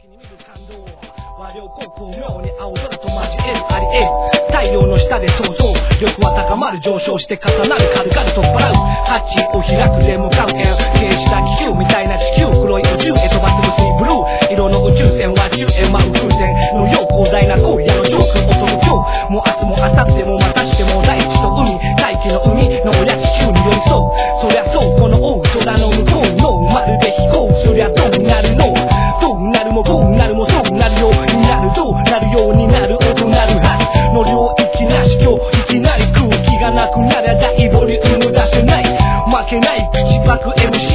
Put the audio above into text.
に見る感動和良高校妙に青空と交えるありえる太陽の下で想像力は高まる上昇して重なる軽々と払うハッチを開くで向かう円形した気球みたいな地球黒い宇宙へ飛ばす薄いブルー色の宇宙船は宙へ舞う風船のよう広大な荒野の上空を飛ぶ今日も明日も明後日もまたしても大地と海大気の海の親地球に寄り添うそりゃそうこの大空の向こうのまるで飛行そりゃどうなるのどうなるもこうなるもそうなるようになるどうなるようになる音なるはずの領域なし今日いきなり空気がなくなりゃ大ボリューム出せない負けない口パク MC